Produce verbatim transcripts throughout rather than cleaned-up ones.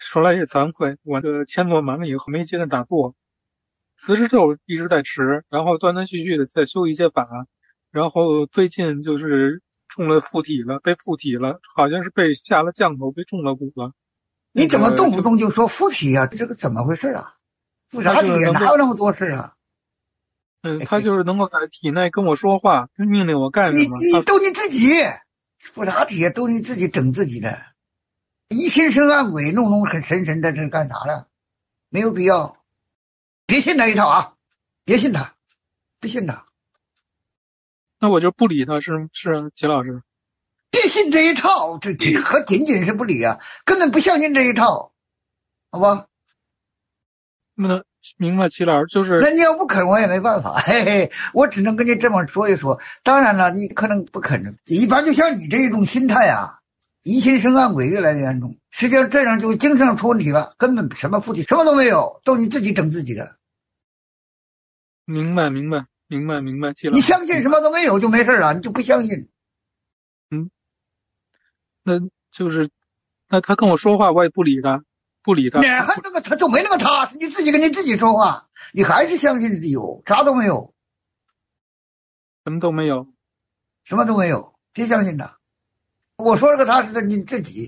说来也惭愧，我这签做完了以后没接着打坐，辞职之后一直在持，然后断断续续的在修一些法，然后最近就是中了附体了，被附体了，好像是被下了降头，被中了蛊了。 你怎么动不动就说附体啊？这个怎么回事啊？附啥体啊？哪有那么多事啊？ 嗯，他就是能够在体内跟我说话，命令我干什么。 你你都你自己附啥体啊？都你自己整自己的，疑心生暗鬼，弄弄很神神的，这干啥了？没有必要，别信那一套啊！别信他，别信他。 那我就不理他，是是齐老师。 别信这一套，这这可仅仅是不理啊，根本不相信这一套，好吧？ 那明白，齐老师就是。 那你要不肯，我也没办法，嘿嘿，我只能跟你这么说一说。当然了，你可能不肯，一般就像你这一种心态啊，疑心生暗鬼越来越严重。实际上这样就精神上出问题了，根本什么附体什么都没有，都你自己整自己的。 明白，明白，明白，明白，齐老师。 你相信什么都没有就没事了，你就不相信。 嗯，那就是，那他跟我说话，我也不理他。不理他， 哪还那个他就没那个他，是你自己跟你自己说话，你还是相信自己有，啥都没有， 什么都没有， 什么都没有，别相信他。我说这个他是你自己。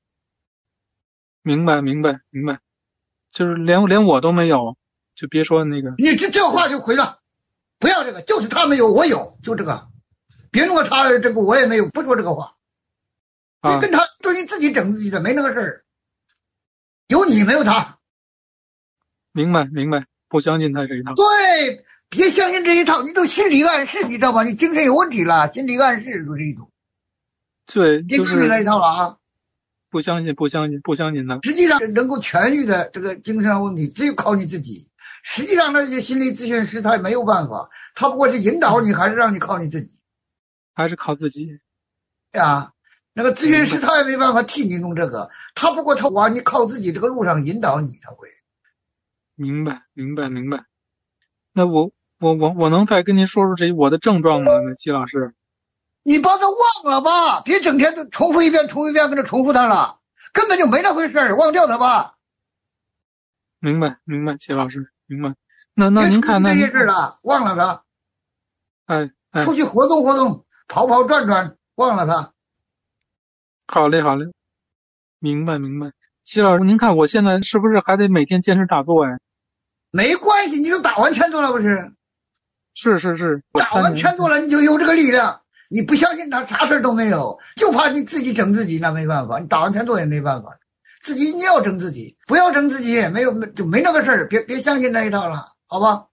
明白，明白，明白，就是连连我都没有，就别说那个。 你这这话就回了，不要这个，就是他没有，我有，就这个，别弄个他这个我也没有，不说这个话。 啊、 你跟他都你自己整自己的，没那个事儿。有你没有他。 明白明白，不相信他这一套。 对，别相信这一套，你都心理暗示，你知道吗？你精神有问题了，心理暗示就是一种。 对， 别相信这一套了啊！ 不相信，不相信，不相信他。 实际上能够痊愈的这个精神问题，只有靠你自己。实际上那些心理咨询师他也没有办法，他不过是引导你，还是让你靠你自己， 还是靠自己呀。那个咨询师他也没办法替你弄这个，他不过他往你靠自己这个路上引导你，他会。 明白，明白，明白。那我我我我能再跟您说说这我的症状吗？那季老师， 你把它忘了吧，别整天都重复一遍，重复一遍，跟着重复它了，根本就没那回事儿，忘掉它吧。 明白，明白，季老师，明白。那那您看那这些事了，忘了它。 哎哎， 出去活动活动，跑跑转转，忘了它。 好嘞，好嘞，明白明白。季老师，您看我现在是不是还得每天坚持打坐呀？ 没关系，你都打完千多了不是？ 是是是， 打完千多了，你就有这个力量。你不相信他，啥事都没有，就怕你自己整自己，那没办法。你打完千多也没办法，自己你要整自己，不要整自己，没有就没那个事儿，别别相信那一套了，好吧？